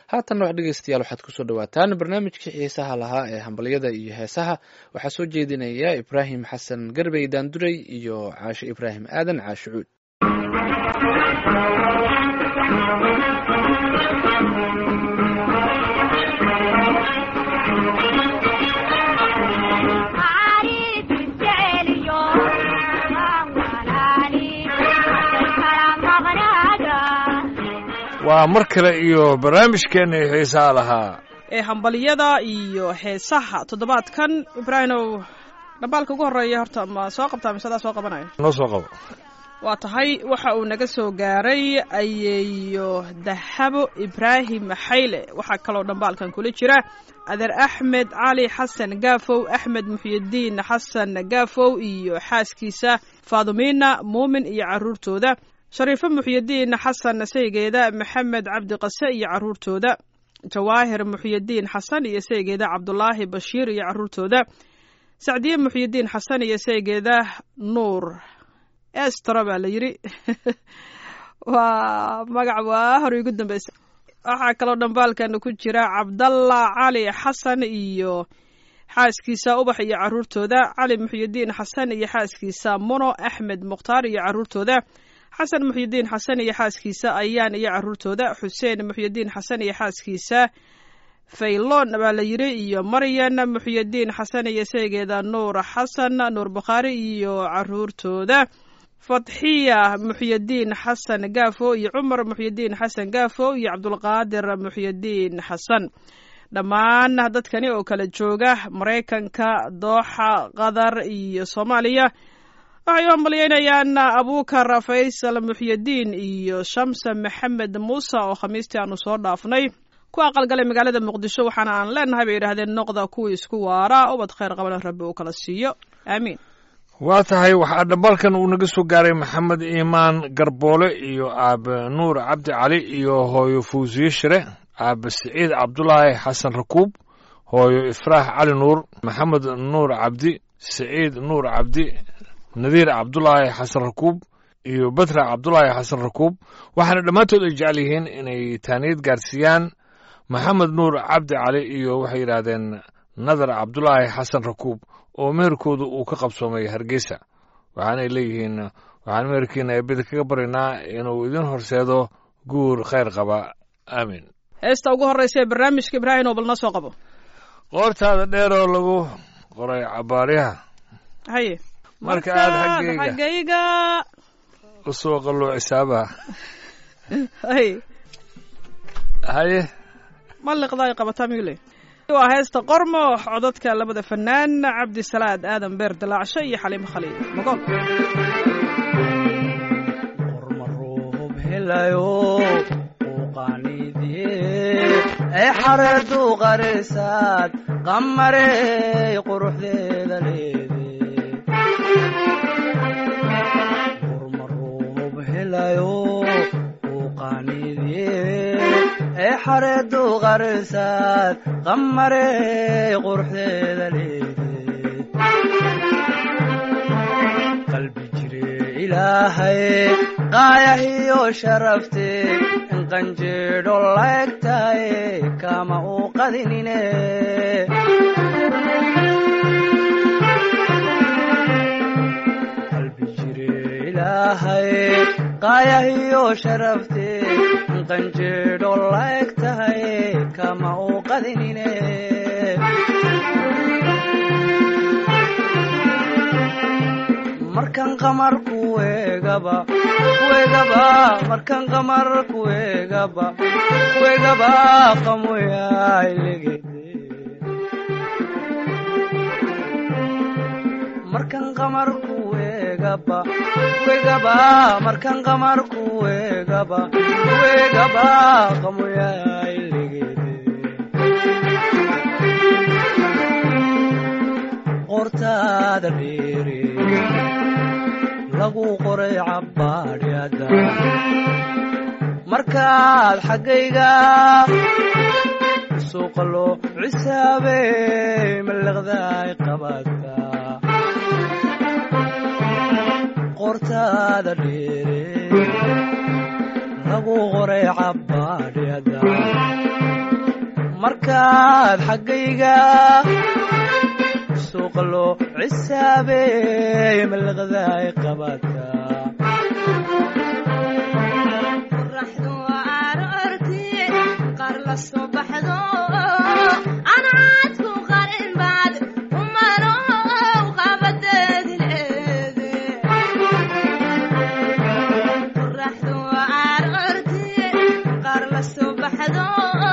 haatanna wax dhegeystayaal waxaad kusoo dhawaataan barnaamijkii xiisaha lahaa ee hambalyada iyo heesaha waxaa soo jeedinaya ibraahim xasan garbey daanduray iyo caashe ibraahim aadan caashicuud. waa mar kale iyo barnaamijkeena xiisaha lahaa ee hambaliyada iyo heesaha toddobaadkan. ibraahimow dhambaalka ugu horreeya horta ma soo qabtaa mise adaa soo qabanayo? noo soo qabo. waa tahay waxa uu naga soo gaaray ayeeyo dahabo ibraahim xayle. waxaa kaloo dhambaalkan kula jira adeer axmed cali xasan gaafow, axmed muxyidiin xasan gaafow iyo xaaskiisa faadumiina muumin iyo carruurtooda, shariifo muxyidiin xasan saygeeda maxamed cabdi qase iyo carruurtooda, jawaahir muxyidiin xasan iyo saygeeda cabdulaahi bashiir iyo carruurtooda, sacdiye muxyidiin xasan iyo saygeeda nuur estro baa la yidhi waa magac waa hor igu dambaysa. waxaa kaloo dhambaalkan ku jira cabdalla cali xasan iyo xaaskiisa ubax iyo carruurtooda, cali muxyidiin xasan iyo xaaskiisa muno, axmed mukhtaar iyo carruurtooda, xasan muxyidiin xasan iyo xaaskiisa ayaan iyo carruurtooda, xuseen muxyidiin xasan iyo xaaskiisa faylon baa la yidhi iyo maryan muxyidiin xasan iyo saygeeda nuur xasan nuur bukhaari iyo carruurtooda, fatxiya muxyidiin xasan gaafo iyo cumar muxyidiin xasan gaafo iyo cabdulqaadir muxyidiin xasan. dhammaan dadkani oo kala jooga maraykanka, dooxa, qatar iyo soomaaliya waxay u hambalyeynayaan abuukar faysal muxyidiin iyo shamsa maxamed muuse oo khamiistii aanu soo dhaafnay ku aqalgalay magaalada muqdisho. waxaana aan leenahay bay yidhaahdeen noqda kuwii isku waara ubad khayr qabana rabbi uu kala siiyo, aamiin. waa tahay waxaa dhambaalkan uu naga soo gaaray maxamed iimaan garboole iyo aabe nuur cabdi cali iyo hooyo fawsiye shire, aabe siciid cabdulaahi xasan rakuub, hooyo ifraax cali nuur, maxamed nuur cabdi, siciid nuur cabdi, nadiir cabdulaahi xasan rakuub iyo batra cabdulaahi xasan rakuub. waxaana dhammaantood ay jecel yihiin inay taaniyad gaarsiiyaan maxamed nuur cabdi cali iyo waxay yidhaahdeen nadar cabdulaahi xasan rakuub oo meherkooda uu ka qabsoomay hargeysa. waxaanay leeyihiin waxaan meherkiina eebida kaga baryaynaa inuu idin horseedo guur khayr qaba, aamin. heesta ugu horreysa ee barnaamijka ibraahim oo bal noo soo qabo. qoortaada dheer oo lagu qoray cabaaryaha haye marka aad xaggayga u soo qallo cisaabaha haye ma liqdaay qabataa miyule. waa heesta qormo codadka labada fanaan cabdisalaad aadan beer dalaacsho iyo xaliimo khaliil magool. qorma roob helayo uu qaanidiye ee xareedu qarisaad qamarey quruxdeeda leede. qorma roob helayo uu qaanidiye ee xareedu qarisaad qamarey quruxdeeda leede. qalbi jire ilaahay qaayahiyo sharafte in qanjeedho laegtaye kama uu qadinine. qalbi jire ilaahay qaayahiyo sharafte in qanjeedho laegtaye kama uu qadinine. markan qamar kuwegaba markan qamar kuwegaba qamoyaay legede. markan qamar kuwegaba markan qamar kuwegaba qamoyaay legede. qortaada dheere lagu qoray cabaadhyada markaad xaggayga suuqa loo cisaabey maliqdaay qabata. qortaada dheere lagu qoray cabaadhyada markaad xaggayga suuqa loo cisaabey malaqdaay qabataa qorraxdu aroortii qaar la soo baxdo ana caadku qarin baad umano qabadeedileede qorraxdu aroortii qaar la soo baxdo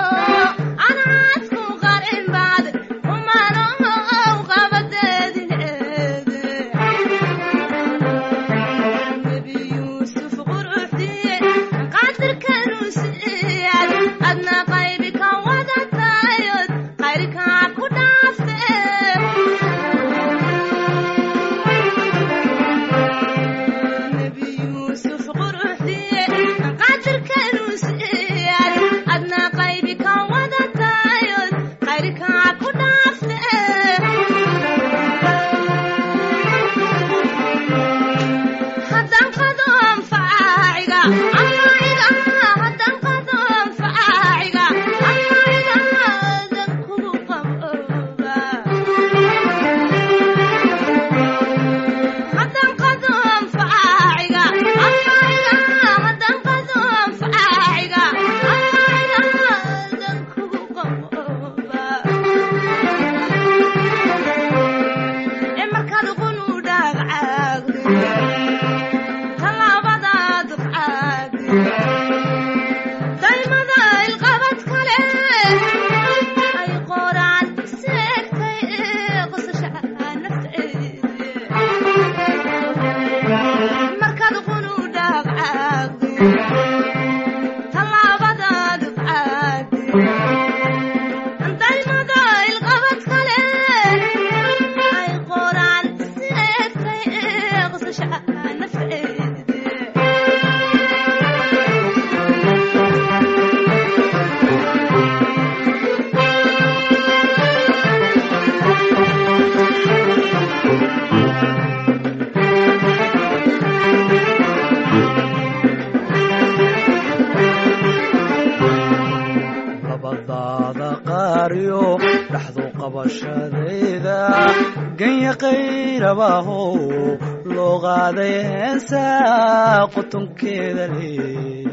ganya qayrabaho loo qaaday heesaa qutunkeeda leh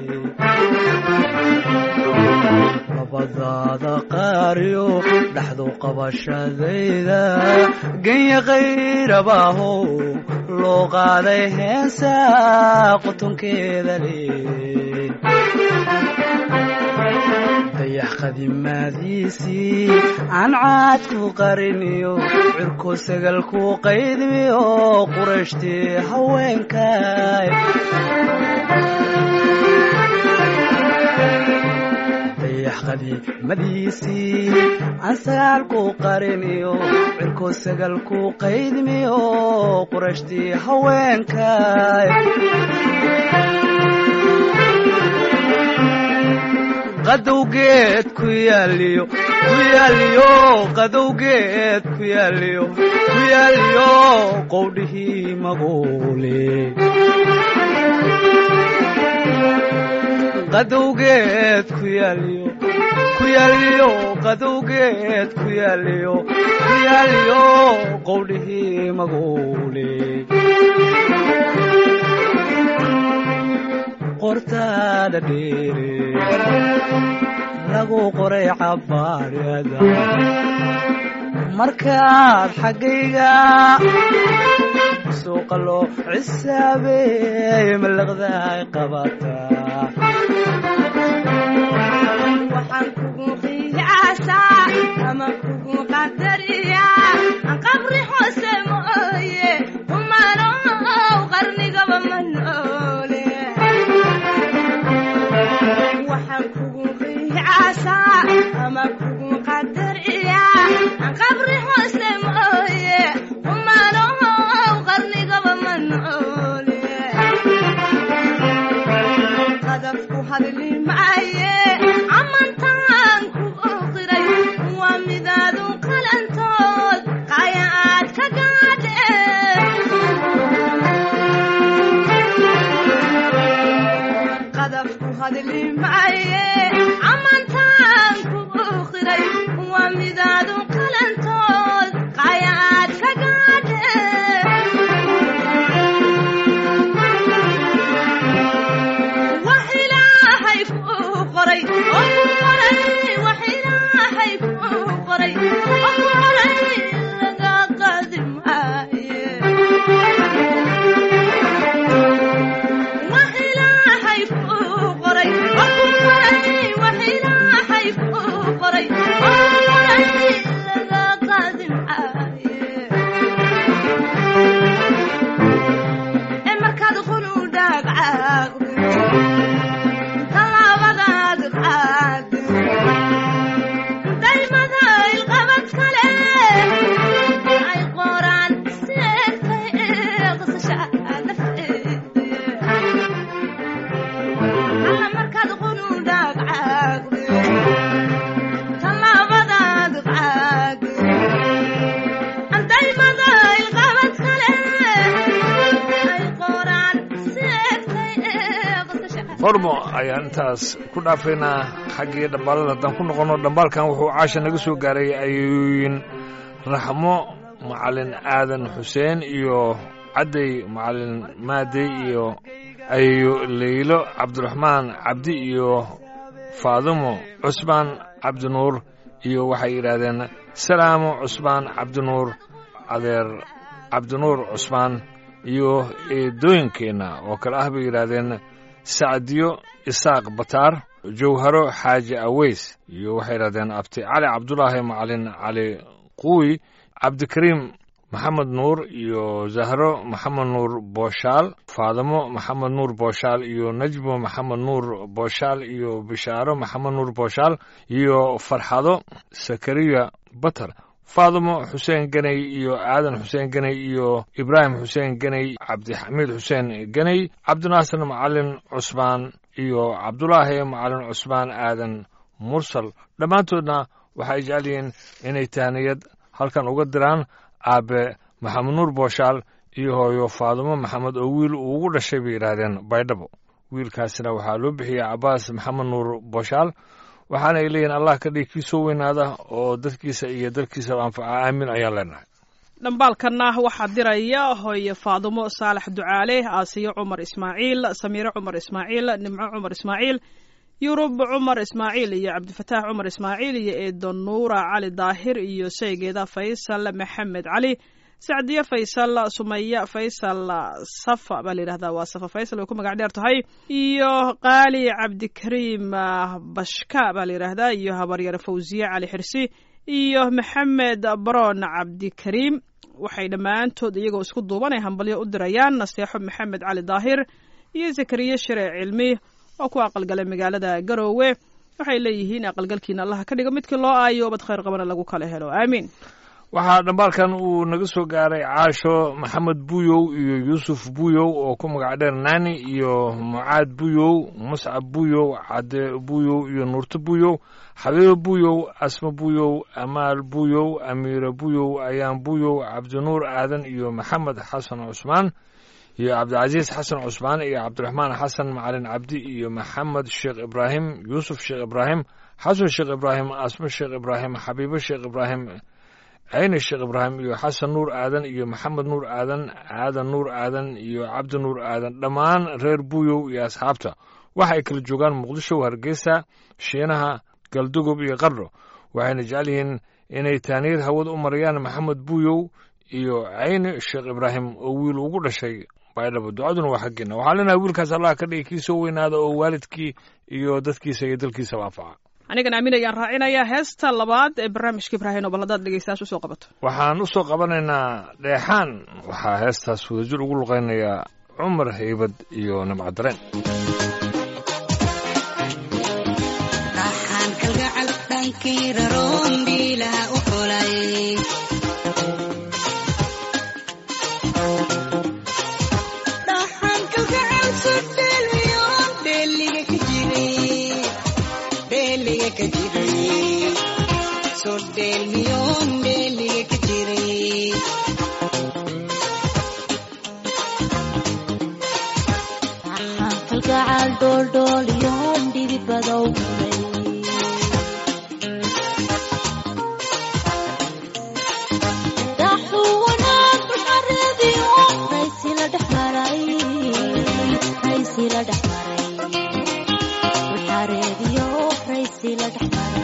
labadaada qaariyo dhaxdu qabashadayda ganya qayrabaho loo qaaday heesaa qutunkeeda leh dayax qadimaadiisii aan caadku qariniyo cirku sagalku qaydmiyo qurashtii haweenkay dayax qadimaadiisii aan sagaalku qariniyo cirku sagalku qaydmiyo qurashtii haweenkay qadowgeed ku yaaliyo qadowgeed ku yaaliyo qowdhihii maguule qadowgeed ku yaaliyo qadowgeed ku yaaliyo qowdhihii maguule qortaada dheere lagu qoray cabaariyada markaad xaggayga suuqa loo cisaabey malaqdaay qabataa waxaan kugu qiyaasaa ama kugu qadariyaa aan qabri hoose mooye umano qarnigaba ma noole waxaan kugu qiyaasaa ama kugu qadariyaa aan qabri hoose mooye umano qarnigaba ma noole qadafku hadli maaye amantaan ku oqiray waa midaadu qalantood qaya aad ka gaadhe qadafku hadli maaye amantaan ku oqiray hormo ayaan intaas ku dhaafaynaa xaggii dhambaalada haddaan ku noqonno dhambaalkan wuxuu caasha naga soo gaaray ayooyin raxmo macalin aadan xuseen iyo cadday macalin maadey iyo ayo leylo cabdiraxmaan cabdi iyo faadumo cusmaan cabdinuur iyo waxay yidhaahdeen salaamo cusmaan cabdinuur adeer cabdinuur cusmaan iyo eedooyinkeenna oo kale ah bay yidhaahdeen sacdiyo isaaq bataar jawharo xaaji aweys iyo waxay yidhahdeen abti cali cabdulaahi macalin cali quuy cabdikariim maxamed nuur iyo zahro maxamed nuur booshaal faadamo maxamed nuur booshaal iyo najmo maxamed nuur booshaal iyo bishaaro maxamed nuur booshaal iyo farxado sakariya batar faadamo xuseen ganay iyo aadan xuseen ganay iyo ibraahim xuseen ganay cabdixamiid xuseen ganay cabdinaasir macalin cusmaan iyo cabdulaahi macalin cusmaan aadan mursal dhammaantoodna waxay jecel yihiin inay tahniyad halkan uga diraan aabe maxamed nuur booshaal iyo hooyo faadumo maxamed oo wiil uu ugu dhashay bay yidhaahdeen baydhabo wiilkaasina waxaa loo bixiyey cabaas maxamed nuur booshaal waxaana ay leeyihin allah ka dhig kii soo weynaada oo dadkiisa iyo dalkiisaba anfaca aamin ayaan leenahay dhambaalkanna waxaa diraya hooye faadumo saalax ducaale aasiyo cumar ismaaciil samiire cumar ismaaciil nimco cumar ismaaciil yurub cumar ismaaciil iyo cabdifataax cumar ismaaciil iyo eedo nuura cali daahir iyo shaygeeda faysal maxamed cali sacdiye faysal sumaya faysal safa baa layidhahdaa waa safa faysal way ku magac dheer tahay iyo qaali cabdikariim bashka baa layidhahdaa iyo habaryare fawsiye cali xirsi iyo maxamed baroon cabdikariim waxay dhammaantood iyagoo isku duubanay hambalyo u dirayaan naseexo maxamed cali daahir iyo zakariye shire cilmi oo ku aqalgalay magaalada garoowe waxay leeyihiin aqalgalkiina allaha ka dhigo midkii loo aayo bad khayr qabana lagu kala helo aamiin waxaa dhambaalkan uu naga soo gaaray caasho maxamed buyow iyo yuusuf buyow oo ku magac dheer naani iyo mucaad buyow muscab buyow cadde buyow iyo nuurto buyow xabiibo buyow asmo buyow amaal buyow amiire buyow ayaan buyow cabdinuur aadan iyo maxamed xasan cusmaan iyo cabdicasiis xasan cusmaan iyo cabdiraxmaan xasan macalin cabdi iyo maxamed sheekh ibraahim yuusuf sheekh ibraahim xasan sheekh ibraahim asmo sheekh ibraahim xabiibo sheekh ibraahim cayni sheekh ibraahim iyo xasan nuur aadan iyo maxamed nuur aadan aadan nuur aadan iyo cabdi nuur aadan dhammaan reer buyow iyo asxaabta waxa ay kala joogaan muqdisho hargeysa shiinaha galdugob iyo qardho waxayna jecel yihiin inay taaniyad hawada u marayaan maxamed buyow iyo cayni sheekh ibraahim oo wiil ugu dhashay baydhabo ducaduna waa xaggeena waxaa leenahay wiilkaas allah ka dhigi kii soo weynaada oo waalidkii iyo dadkiisa iyo dalkiisaba anfaca anigan aamin ayaan raacinayaa heesta labaad ee barnaamijka ibraahim oo bal haddaad dhegeystaas usoo qabato waxaan u soo qabanaynaa dheexaan waxaa heestaas wadajir ugu luqaynayaa cumar haybad iyo nimcadareen dhaxaan kalgacal dhankii raroon biilaha u xulay kalgacal dholdhool yoon dhidi badow daxuu wanaag buxareediyo raysila dhex maray buxareediyo raysila dhex maray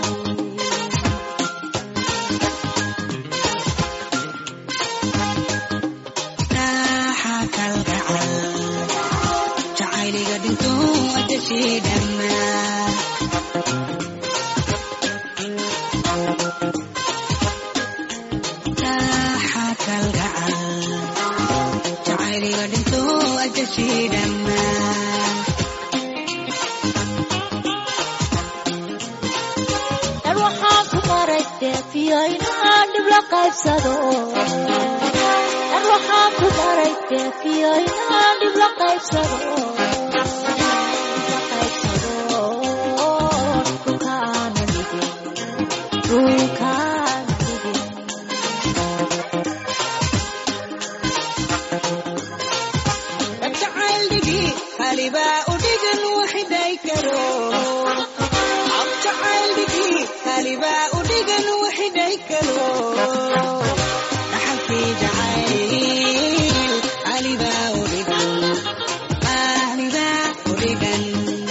waxaan ku baray deefiyo inaan dhib la qaybsado dhulkaana dhigin jacayl dhigi halibaa u dhigan waxida قلبا ودقن وحدي كلو نحكي جعيل قلبا ودقن قلبا ودقن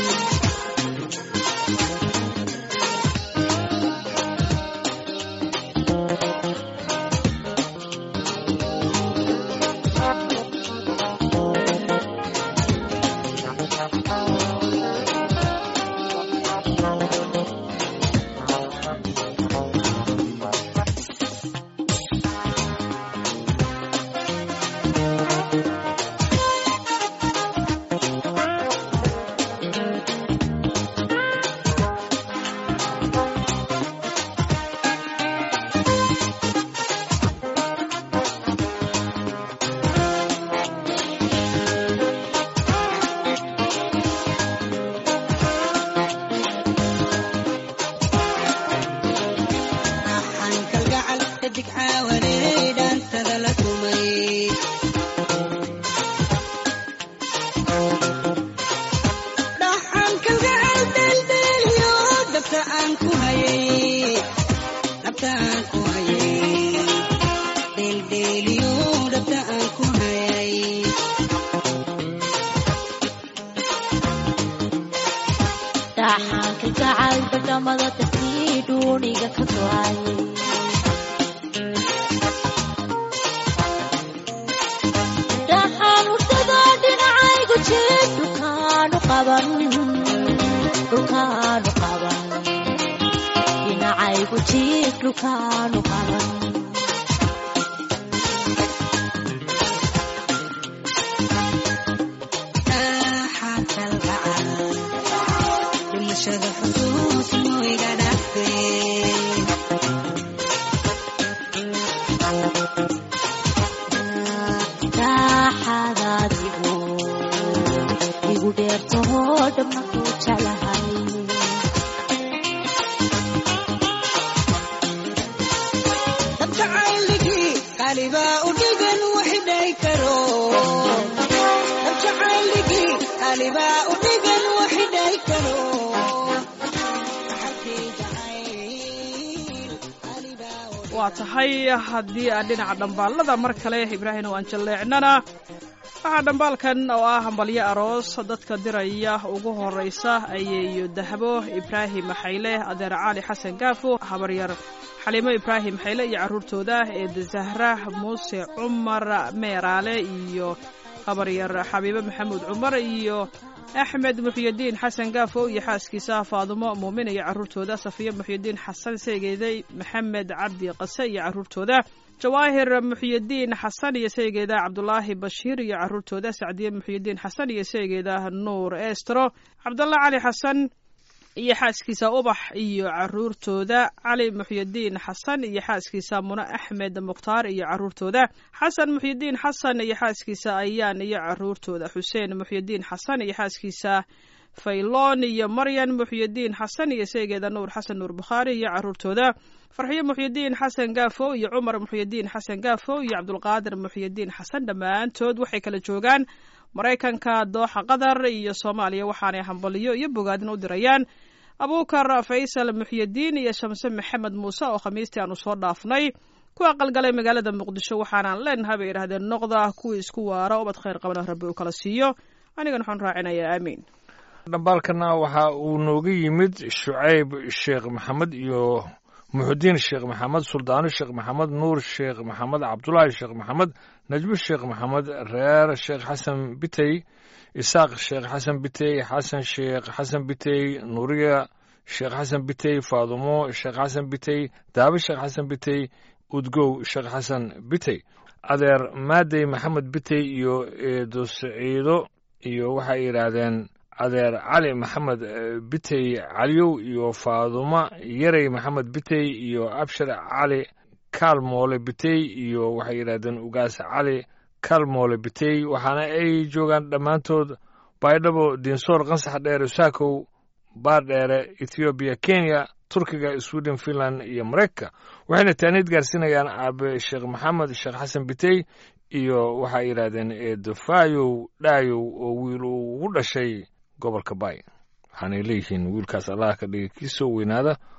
waa tahay haddii aan dhinaca dhambaalada mar kale ibraahim oo aan jalleecnana waxaa dhambaalkan oo ah hambalyo aroos dadka diraya ugu horeysa ayeeyo dahbo ibraahim xayle adeer cali xasan gaafo habaryar xaliimo ibraahim xayle iyo carruurtooda eeda zahra muuse cumar meeraale iyo habaryar xabiibe maxamuud cumar iyo axmed muxyidiin xasan gaafo iyo xaaskiisa faadumo muumin iyo carruurtooda safiya muxyidiin xasan seegeeday maxamed cabdi qase iyo carruurtooda jawaahir muxyidiin xasan iyo seegeeda cabdulaahi bashiir iyo carruurtooda sacdiye muxyidiin xasan iyo seegeeda nuur estro cabdalla cali xasan iyo xaaskiisa ubax iyo carruurtooda cali muxyidiin xasan iyo xaaskiisa muno axmed mukhtaar iyo carruurtooda xasan muxyidiin xasan iyo xaaskiisa ayaan iyo carruurtooda xuseen muxyidiin xasan iyo xaaskiisa fayloon iyo maryan muxyidiin xasan iyo seegeeda nuur xasan nuur bukhaari iyo carruurtooda farxiyo muxyidiin xasan gaafo iyo cumar muxyidiin xasan gaafo iyo cabdulqaadir muxyidiin xasan dhammaantood waxay kala joogaan maraykanka dooxa qatar iyo soomaaliya waxaanay hambaliyo iyo bogaadin u dirayaan abuukar faysal muxyidiin iyo shamse maxamed muuse oo khamiistii aanu soo dhaafnay ku aqalgalay magaalada muqdisho waxaanaan leenahay bay idhahdeen noqda kuwii isku waara ubad khayr qabana rabbi uu kala siiyo anigan waxaan raacinayaa aamiin dhambaalkana waxa uu nooga yimid shucayb sheekh maxamed iyo muxudiin sheekh maxamed suldaano sheekh maxamed nuur sheekh maxamed cabdulaahi sheekh maxamed najmo sheekh maxamed reer sheekh xasan bitey isaaq sheekh xasan bitey xasan sheekh xasan bitey nuuriya sheekh xasan bitey faadumo sheekh xasan bitey daabe sheekh xasan bitey udgow sheekh xasan bitey adeer maadey maxamed bitey iyo eedo saciido iyo waxay yidhaahdeen adeer cali maxamed bitey caliyow iyo faaduma yarey maxamed bitey iyo abshir cali kaalmoole bitey iyo waxay yidhahdeen ugaas cali kaalmoole bitey waxaana ay joogaan dhammaantood baydhabo diinsoor qansax dheere saakow baardheere ethoobiya kenya turkiga sweden finland iyo maraykanka waxayna taaniid gaarsiinayaan aabe sheekh maxamed sheekh xasan bitey iyo waxay yidhaahdeen eedofaayow dhaayow oo wiil uu ugu dhashay gobolka baay waxaanay leeyihiin wiilkaas allah ka dhigay kii soo weynaada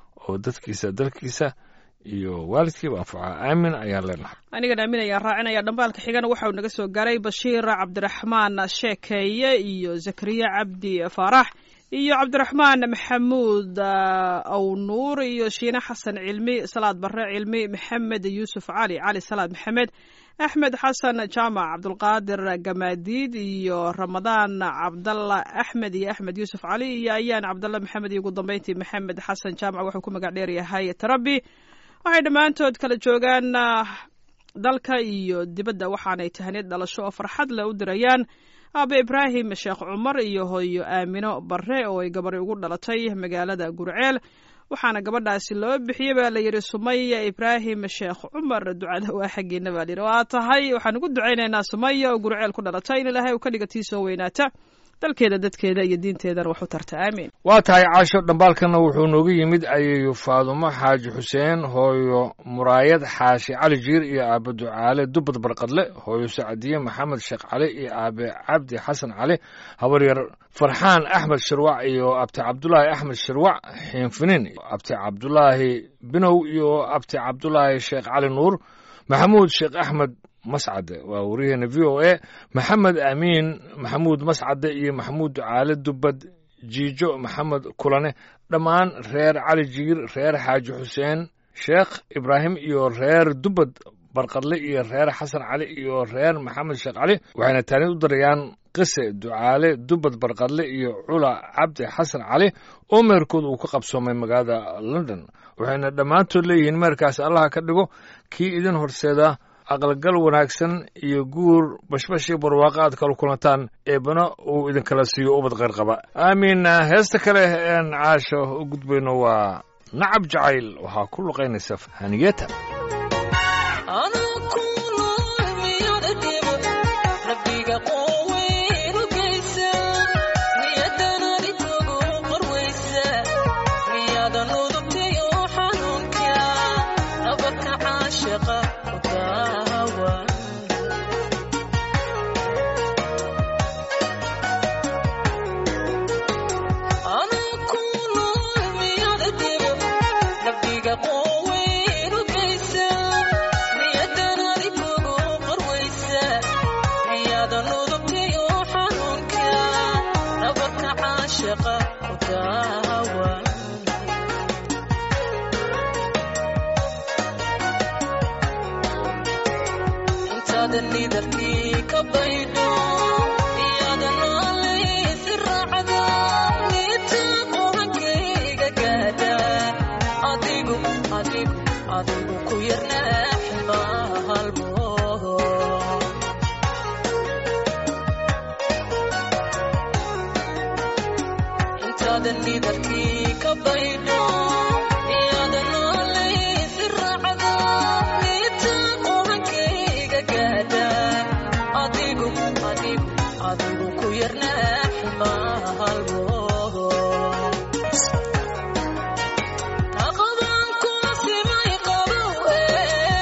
oo dadkiisa dalkiisa iyo waalidkiiba anfaca aamin ayaan leenahay anigan aamin ayaan raacinaya dhambaalka xigana waxauu naga soo garay bashiir cabdiraxmaan sheekeeye iyo zakariya cabdi faarax iyo cabdiraxmaan maxamuud awnuur iyo shiine xasan cilmi salaad barre cilmi maxamed yuusuf cali salaad maxamed axmed xasan jaamac cabdulqaadir gamaadiid iyo ramadaan cabdalla axmed iyo axmed yuusuf cali iyo ayaan cabdalla maxamed iyo ugu dambeyntii maxamed xasan jaamac wuxuu ku magac dheer yahay tarabi waxay dhammaantood kala joogaan dalka iyo dibadda waxaanay tahniyad dhalasho oo farxad leh u dirayaan aabe ibraahim sheekh cumar iyo hooyo aamino barre oo ay gabari ugu dhalatay magaalada gurceel waxaana gabadhaasi loo bixiyey baa la yidhi sumaya ibraahim sheekh cumar ducada waa xaggiina baa layidhi waa tahay waxaan ugu ducaynaynaa sumaya oo gurceel ku dhalatay in ilaahay uu ka dhiga tii soo weynaata dalkeeda dadkeeda iyo diinteedana wax u tarta aamiin waa tahay caasho dhambaalkana wuxuu noogu yimid ayayu faadumo xaaji xuseen hooyo muraayad xaashi cali jiir iyo aabe ducaale dubad barqadle hooyo sacdiye maxamed sheekh cali iyo aabe cabdi xasan cali habaryar farxaan axmed shirwac iyo abti cabdulaahi axmed shirwac xiinfinin abti cabdulaahi binow iyo abti cabdulaahi sheekh cali nuur maxamuud sheekh axmed mascade waa wariyaheena v o a maxamed amiin maxamuud mascade iyo maxamuud ducaale dubad jiijo maxamed kulane dhammaan reer cali jiir reer xaaji xuseen sheekh ibraahim iyo reer dubad barqadle iyo reer xasan cali iyo reer maxamed sheekh cali waxayna taanid u darayaan qise ducaale dubad barqadle iyo cula cabdi xasan cali oo meerkooda uu ka qabsoomay magaalada london waxayna dhammaantood leeyihiin meerkaas allaha ka dhigo kii idin horseeda aqalgal wanaagsan iyo guur bashbash iyo barwaaqo aad kala kulantaan eebana uu idinkala siiyo ubad kheyr qaba aamiin heesta kale een caasho u gudbayno waa nacab jacayl waxaa ku luqaynaysa haniyata Aqoon ku simay qabow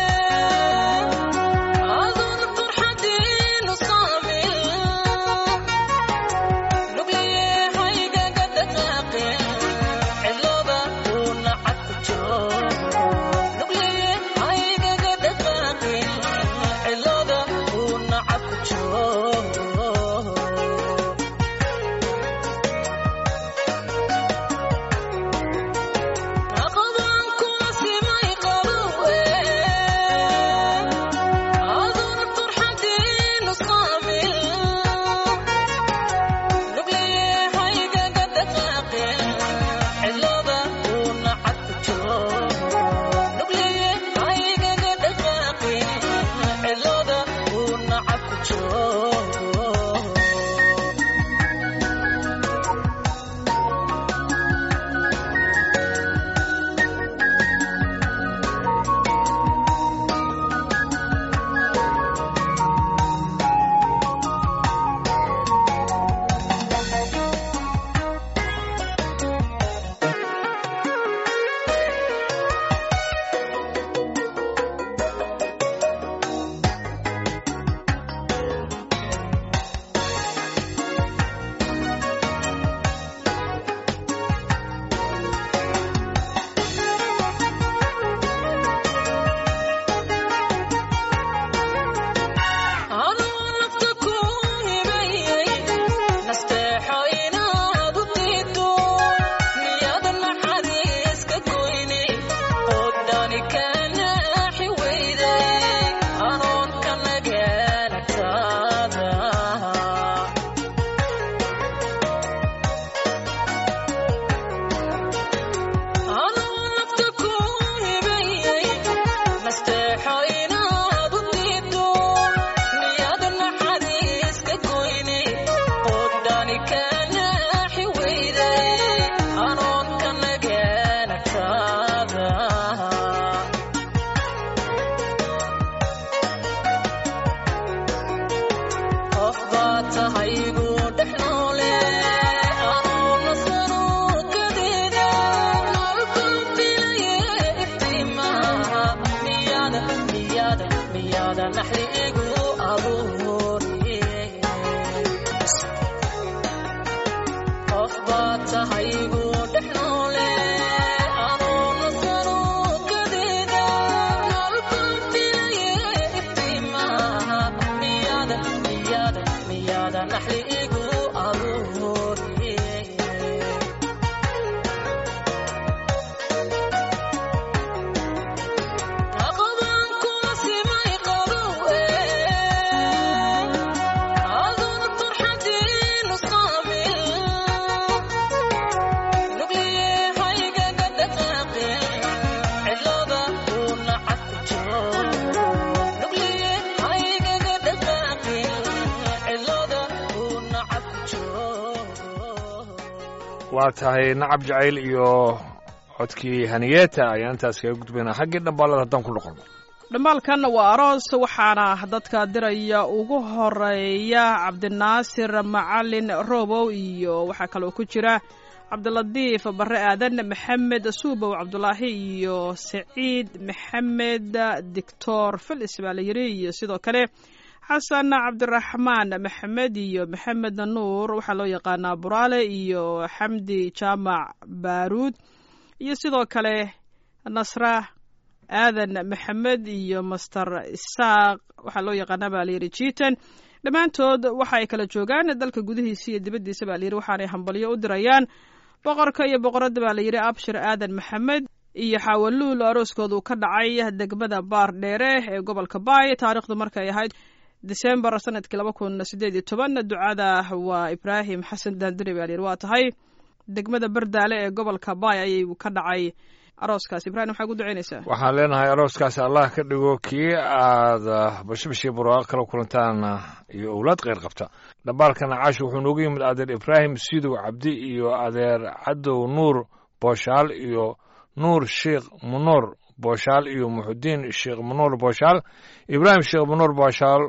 waa tahay nacab jacayl iyo codkii haniyeeta ayaan intaas kaga gudbaynaa xaggii dhambaalada haddaan ku noqono dhambaalkan waa aroos waxaana dadka diraya ugu horeeya cabdinaasir macalin robow iyo waxaa kaloo ku jira cabdilatiif bare aadan maxamed suubow cabdulaahi iyo saciid maxamed doctor filis baa la yidhi iyo sidoo kale xasan cabdiraxmaan maxamed iyo maxamed nuur waxaa loo yaqaanaa buraale iyo xamdi jaamac baaruud iyo sidoo kale nasra aadan maxamed iyo master isaaq waxaa loo yaqaanaa baa layidhi jiitan dhammaantood waxa ay kala joogaan dalka gudihiisa iyo dibaddiisa baa layidhi waxaanay hambalyo u dirayaan boqorka iyo boqoradda baa layidhi abshir aadan maxamed iyo xaawaluul arooskoodu ka dhacay degmada baar dheere ee gobolka baay taariikhdu markay ahayd disembar sanadkii 2018 ducada waa ibraahim xasan daandure baa layidhi waa tahay degmada bardaale ee gobolka baay ayay ka dhacay arooskaas ibraahim waxaa gu ducaynaysaa waxaan leenahay arooskaasi allah ka dhigo kii aad bashbashii barwaaqo kala kulantaan iyo owlaad kheyr qabta dhambaalkana caashi wuxuu noogu yimid adeer ibraahim sidow cabdi iyo adeer cadow nuur booshaal iyo nuur sheekh munoor booshaal iyo muxudiin sheekh munoor booshaal ibraahim sheekh munoor booshaal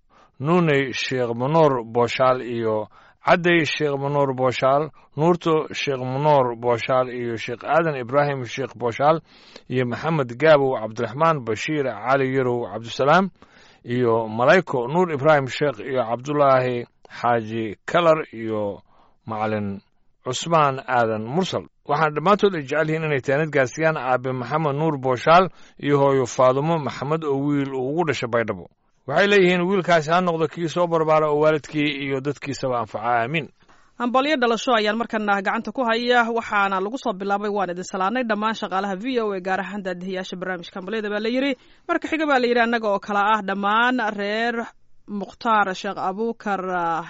nuuney sheekh munoor booshaal iyo cadday sheekh munoor booshaal nuurto sheekh munoor booshaal iyo sheekh aadan ibraahim sheekh booshaal iyo maxamed gaabow cabdiraxmaan bashiir cali yarow cabdisalaam iyo malayko nuur ibraahim sheekh iyo cabdulaahi xaaji kalar iyo macalin cusmaan aadan mursal waxaana dhammaantood ay jecel yihiin inay taanid gaarsiiyaan aabe maxamed nuur booshaal iyo hooyo faadumo maxamed oo wiil uu ugu dhashay baydhabo waxay leeyihiin wiilkaasi ha noqdo kii soo barbaara oo waalidkii iyo dadkiisaba anfaca aamiin hambalyo dhalasho ayaan markana gacanta ku haya waxaana lagu soo bilaabay waan idin salaanay dhammaan shaqaalaha v o a gaar ahaan daadihiyaasha barnaamijka hambalyada baa la yidhi marka xiga baa la yidhi annaga oo kale ah dhammaan reer mukhtaar sheekh abuukar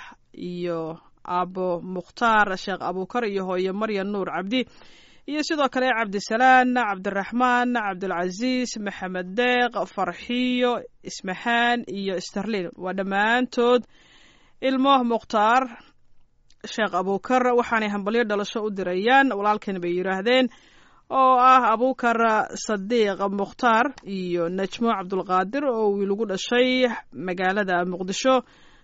iyo aabo mukhtaar sheekh abuukar iyo hooyo maryan nuur cabdi iyo sidoo kale cabdisalaan cabdiraxmaan cabdulcasiis maxamed deeq farxiyo ismaxaan iyo sterlin waa dhammaantood ilmo mukhtaar sheekh abuukar waxaanay hambalyo dhalasho u dirayaan walaalkan bay yidhaahdeen oo ah abuukar sadiiq mukhtaar iyo najmo cabdulqaadir oo wiil ugu dhashay magaalada muqdisho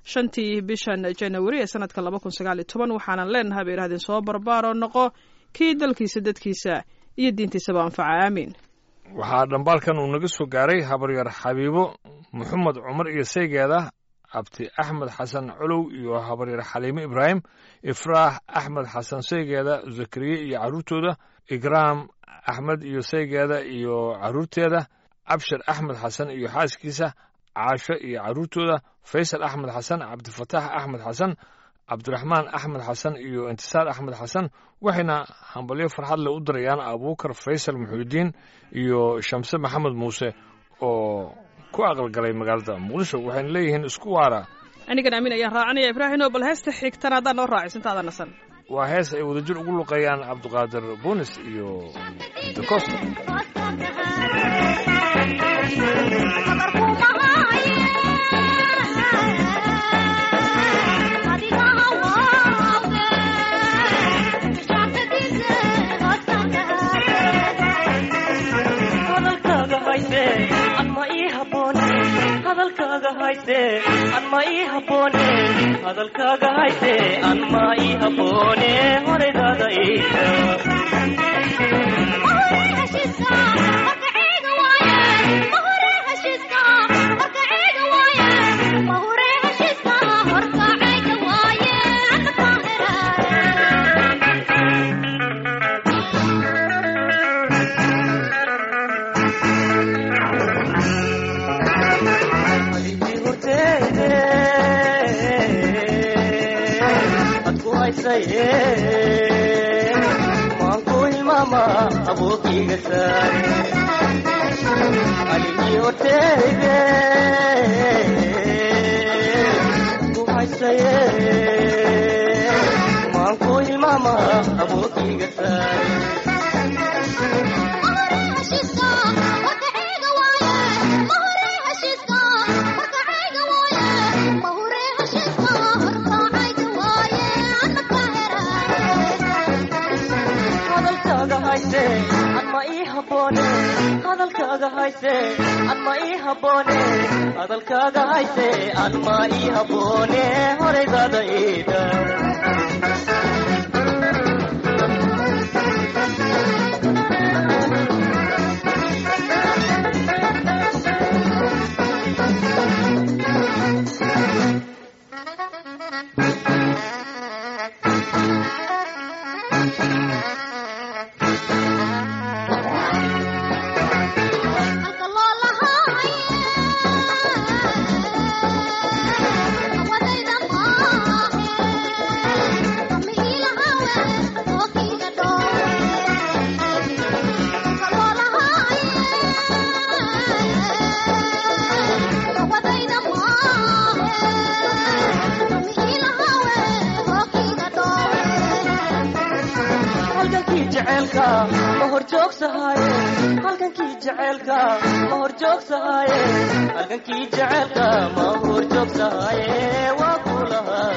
5 bishan janawari ee sanadka 2019 waxaanan leenahay bay yidhahdeen soo barbaaroo noqo kii dalkiisa dadkiisa iyo diintiisaba anfaca aamiin waxaa dhambaalkan uu naga soo gaaray habaryar xabiibo maxamed cumar iyo saygeeda abti axmed xasan colow iyo habaryar xaliime ibraahim ifraax axmed xasan saygeeda zakariye iyo carruurtooda igraam axmed iyo saygeeda iyo carruurteeda cabshir axmed xasan iyo xaaskiisa caasho iyo carruurtooda faysal axmed xasan cabdifataax axmed xasan cabdiraxmaan axmed xasan iyo intisaar axmed xasan waxayna hambalyo farxad leh u dirayaan abuukar faysal muxuudiin iyo shamse maxamed muuse oo ku aqalgalay magaalada muqdisho waxayna leeyihiin isku waara anigan aamin ayaan raacanaya ibraahim oo bal heesta xigtana haddaan noo raaciso intaada nasan waa hees ay wadajir ugu luqeeyaan cabdiqaadir buunis iyo dakosta hadalkaaga hayse anma ii habboone hadalkaaga hayse anma ii habboone horeydaada iisha maanku hilmaama abookiga saare aligii horteede ku haysaye maanku hilmaama abookiga saare habboone hadalkaaga hayse an ma ii habboone hadalkaaga hayse an ma ii habboone horaydaada iida halkankii jaceelka ma hor joogsahaye halkankii jaceelka ma hor joogsahaye waa kulahaa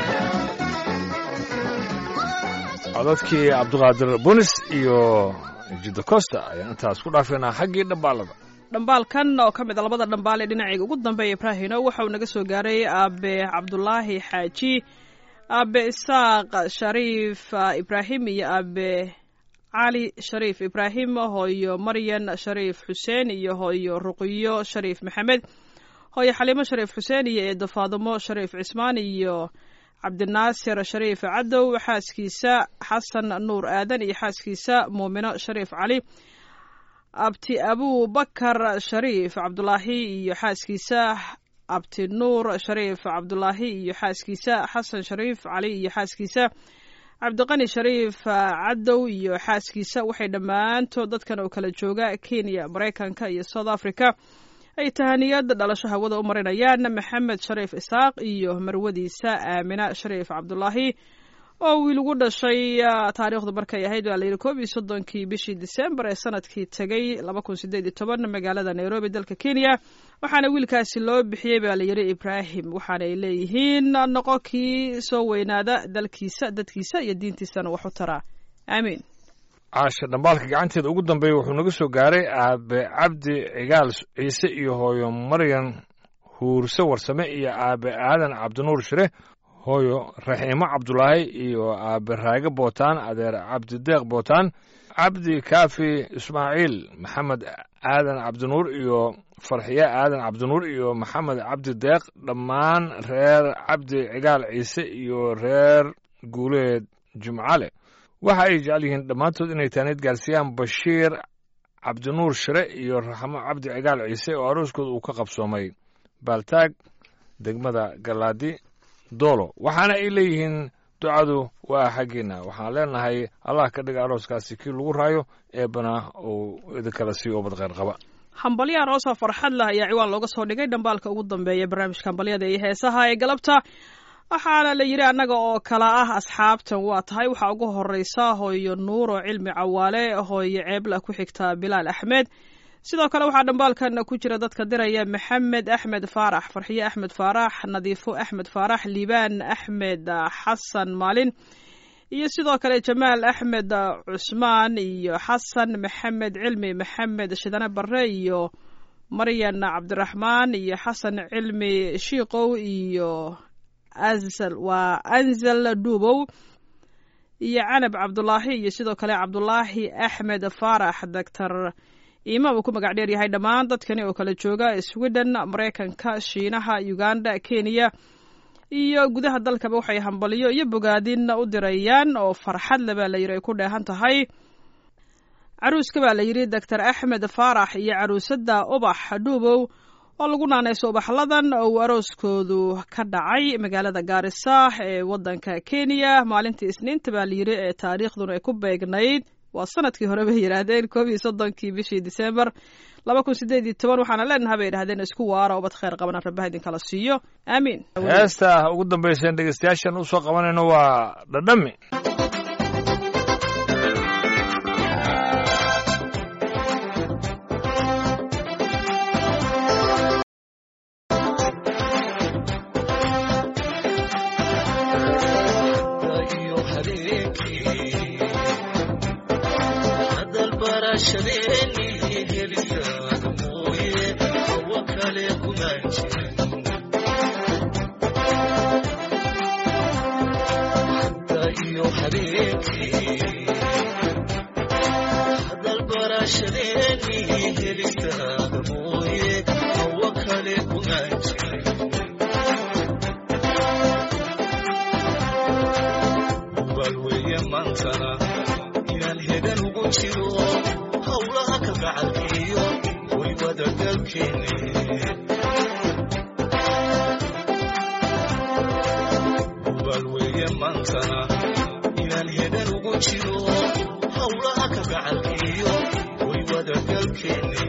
codadkii cabdiqaadir bunis iyo jidda costa ayaan intaas ku dhaafaynaa xaggii dhambaalada dhambaalkan oo ka mid a labada dhambaal ee dhinacayga ugu dambeeya ibraahino waxa uu naga soo gaaray aabe cabdulaahi xaaji aabe isaaq shariif ibraahim iyo aabe cali shariif ibraahim hooyo maryan shariif xuseen iyo hooyo ruqiyo shariif maxamed hooyo xaliimo shariif xuseen iyo eedo faadumo shariif cismaan iyo cabdinaasir shariif cadow xaaskiisa xasan nuur aadan iyo xaaskiisa muumino shariif cali abti abubakar shariif cabdulaahi iyo xaaskiisa abti nuur shariif cabdulaahi iyo xaaskiisa xasan shariif cali iyo xaaskiisa cabdiqani shariif cadow iyo xaaskiisa waxay dhammaantood dadkan oo kala jooga kenya maraykanka iyo south africa ay tahaniyad dhalasho hawada u marinayaan maxamed shariif isaaq iyo marwadiisa aamina shariif cabdulaahi oo wiil ugu dhashay taariikhdu markay ahayd waa layidhi 31 bishii December ee sanadkii tagay 2018 magaalada Nairobi dalka Kenya waxaana wiilkaasi loo bixiyay baa layidhi Ibrahim waxaana ay leeyihiin noqonkii soo weynaada dalkiisa dadkiisa iyo diintiisana wax u tara aamin caasha dhambaalka gacanteeda ugu dambeeyay wuxuu naga soo gaaray aabe cabdi cigaal ciise iyo hooyo maryan huurse warsame iyo aabe aadan cabdinuur shire hooyo raxiimo cabdulaahi iyo aabe raage bootaan adeer cabdideeq bootaan cabdi kaafi ismaaciil maxamed aadan cabdinuur iyo farxiye aadan cabdinuur iyo maxamed cabdideeq dhammaan reer cabdi cigaal ciise iyo reer guuleed jimcale waxa ay jecel yihiin dhammaantood inay taanid gaarsiiyaan bashiir cabdinuur shire iyo raxmo cabdi cigaal ciise oo arooskooda uu ka qabsoomay baaltaag degmada galaadi doolo waxaana ay leeyihiin ducadu waa xaggeena waxaan leenahay allah ka dhiga arooskaasi kii lagu raayo eebana uu idinkala sii ubad kheyr qaba hambalyo aroosoo farxad leh ayaa ciwaan looga soo dhigay dhambaalka ugu dambeeya barnaamijka hambalyada iyo heesaha ee galabta waxaana la yidhi annaga oo kala ah asxaabtan waa tahay waxaa ugu horreysa hooyo nuuro cilmi cawaale hooyo ceebla ku xigta bilaal axmed sidoo kale waxaa dhambaalkan ku jira dadka diraya maxamed axmed faarax farxiye axmed faarax nadiifo axmed faarax liibaan axmed xasan maalin iyo sidoo kale jamaal axmed cusmaan iyo xasan maxamed cilmi maxamed shidane barre iyo maryan cabdiraxmaan iyo xasan cilmi shiiqow iyo anzal dhuubow iyo canab cabdulaahi iyo sidoo kale cabdulaahi axmed faarax doctor imaam uu ku magac dheer yahay dhammaan dadkani oo kala jooga Sweden Mareykanka Shiinaha Uganda Kenya iyo gudaha dalkaba waxay hambaliyo iyo bogaadin u dirayaan oo farxad laba la yiri ku dheehan tahay caruuska baa la yiri Dr. Axmed Faarax iyo caruusada ubax dhuubow oo lagu naanayso ubaxladan oo arooskoodu ka dhacay magaalada Garissa ee wadanka Kenya maalintii Isniinta baa la yiri ee taariikhduna ay ku beegnayd waa sanadkii hore bay yiraahdeen 31 bishii December 2018 waxaana leenahay bay yiraahdeen isku waara oo bad khayr qabana Rabbaha idin kala siiyo aamin heesta ugu dambeysay dhageystayaashan u soo qabanayno waa dhadhami شديني helistaada mooye hawa kale kunaan jirin bal weeye maantana inaan hegan ugu jiro hawlaha ka gacalkiyo way wadagalkeene bal weeye maantana inaan hegan ugu jiro hawlaha ka gacalkiyo way wadagalkeene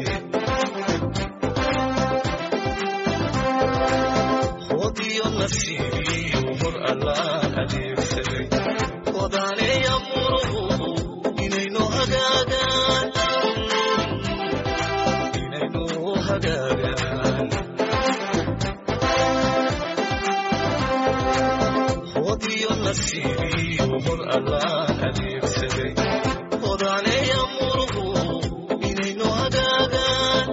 hodiyo nasiibiyo hor allaan adeegsaday hodaaneeya muruhu inaynu hagaagaan hodiyo nasiibiyo hor allaan adeegsaday hodaaneeya muruhu inaynu hagaagaan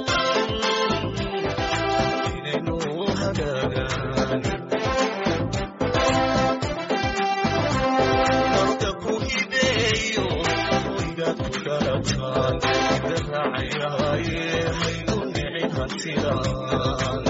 marka ku hibeeyo hoygaad ku dhalataan ida raacayaaye haygu nicin hantiraan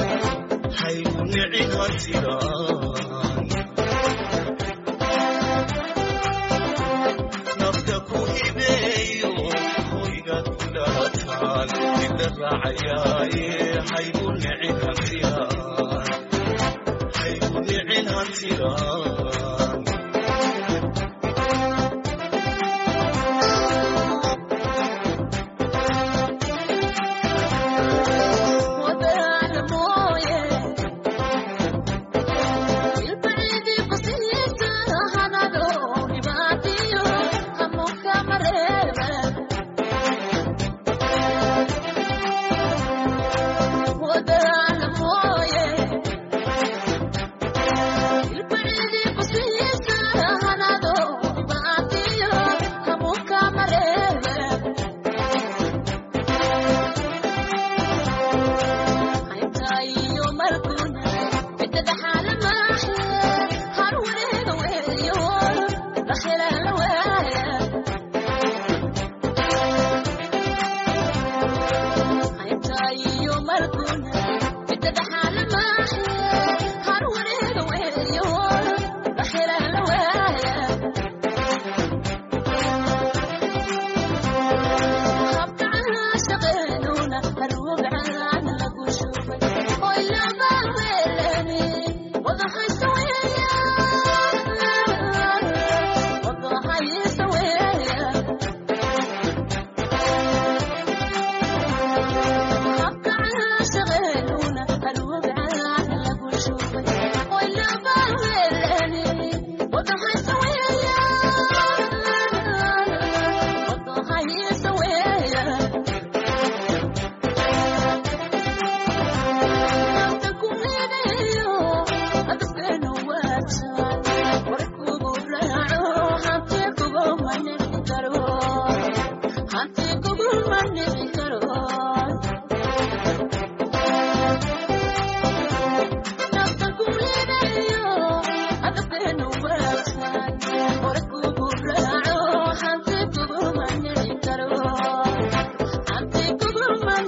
nafta ku hibeeyo hoygaad ku dhalataan ida raacayaaye haygu nicin hantiraan